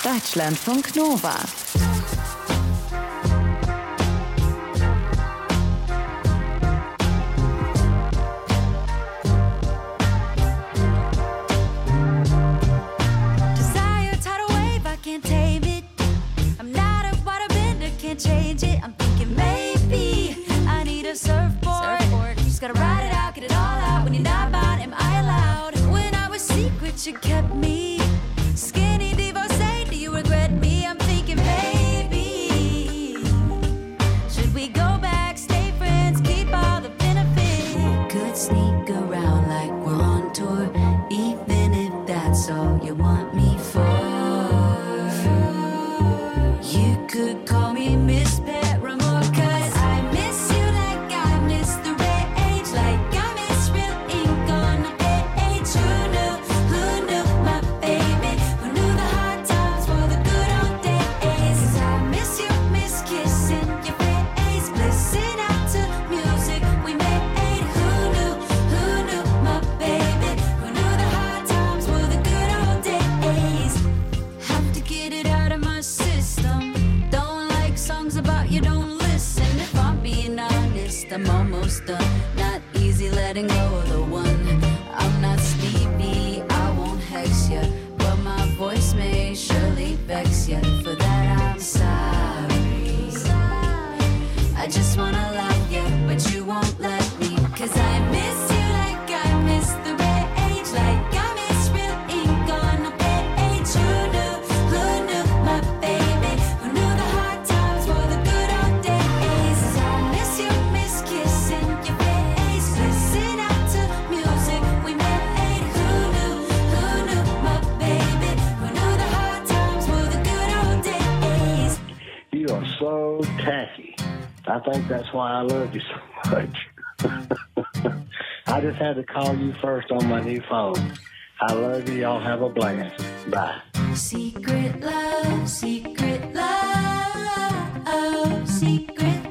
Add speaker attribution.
Speaker 1: Deutschlandfunk Nova.
Speaker 2: Desire, tidal wave, I can't tame it. I'm not a waterbender, can't change it. I'm thinking maybe I need a surfboard. You just gotta ride it out, get it all out. When you're not mine, am I allowed? When I was secret, you kept me. Skinny diva, say, do you regret me? I'm thinking maybe. Should we go back, stay friends, keep all the benefits? We could sneak around like we're on tour, even if that's all you want me for. You could call me Miss Paramore, 'cause I miss you like I miss the rage, like I miss real ink on the page. Who knew my baby? Who knew the hard times were the good old days? 'Cause I miss you, miss kissing your face, listen out to music we made. Who knew my baby? Who knew the hard times were the good old days? Have to get it out of my system. Don't like songs about you, don't listen. If I'm being honest, I'm almost done. Not easy letting go of the one. I'm not Stevie, I won't hex ya, but my voice may surely vex ya. For that I'm sorry. I just wanna love ya, but you won't let me. 'Cause I miss you like I miss the rage, like I miss real ink on a page. Who knew my baby? Who knew the hard times were the good old days? 'Cause I miss you, miss kissing your face, listen out to music we made. Who knew my baby? Who knew the hard times were the good old days?
Speaker 3: You are so tacky. I think that's why I love you so much. I just had to call you first on my new phone. I love you. Y'all have a blast. Bye.
Speaker 2: Secret love, secret love, secret